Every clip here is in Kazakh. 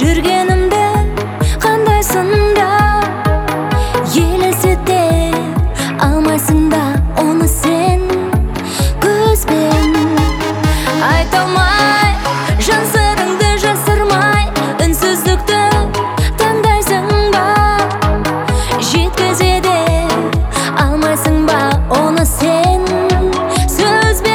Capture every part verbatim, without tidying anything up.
жүргенімді қандайсың да елестете алмайсың ба оны сен көзбен айта алмай жан сырыңды жасырмай үнсіздікті таңдайсың ба жеткізе де алмайсың ба оны сен сөзбен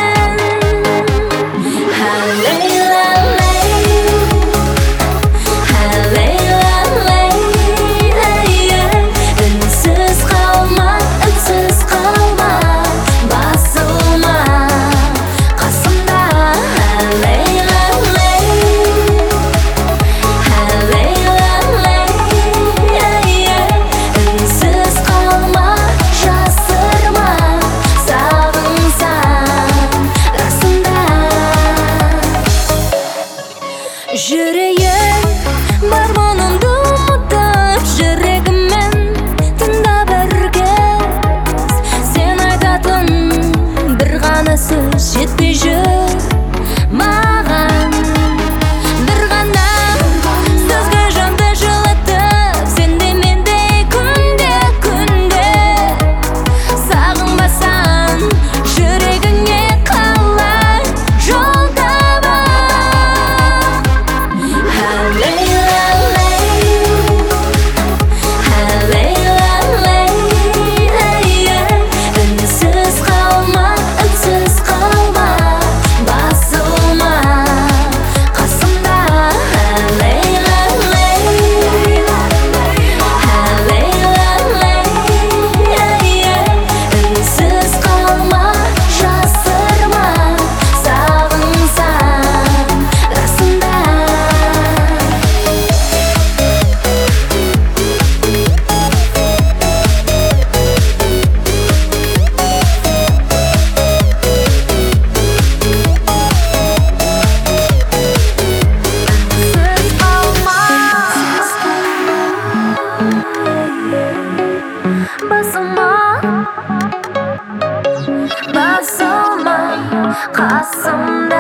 жүрейін бар мұнымды ұмытып жүрегіммен тыңдап бір кез сен айтатын бір ғана сөз жетпей жүр маған бір ғана сөзге жанды жылытып сен де мендей күнде күнде сағынбасаң жүрегіңе қалай жол Басыма, басыма, қасымда